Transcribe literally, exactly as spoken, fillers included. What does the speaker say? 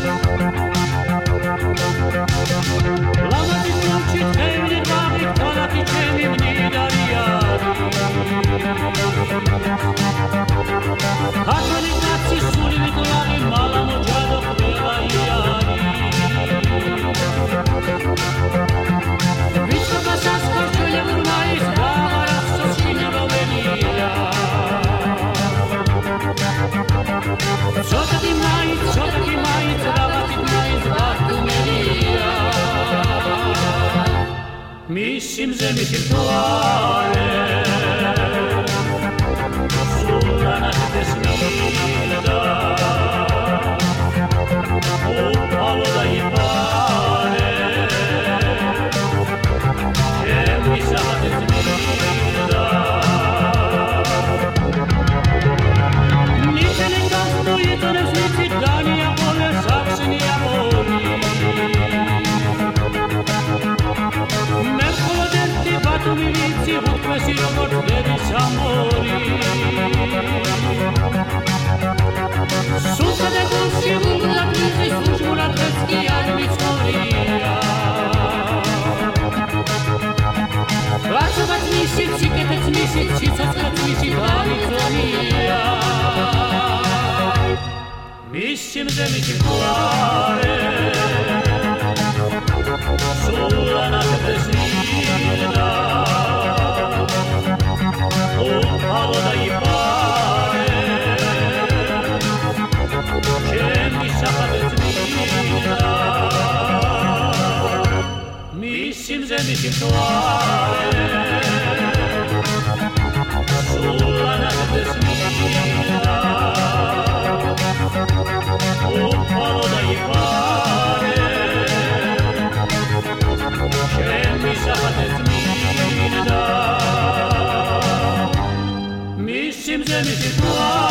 Mislim zemlji tvoje sulla notte smilda upalo dai pare che mi sa te smilda niente ne gasto io te ne smetti dani a voler saxni amori tu mi vizi vut questi robot devi samori Sutta de gusci vula krizi službura tretski admickoria Plaćovac misit, ciketec misit, čicockac misit, admickoria Mislim zemiti kuare Sulla notte snida Upalo dai pare Che mi sapate zmida Mislim zemiti tvoje Sulla notte snida Upalo dai pare Che mi sapate zmida Mislim zemiti tvoje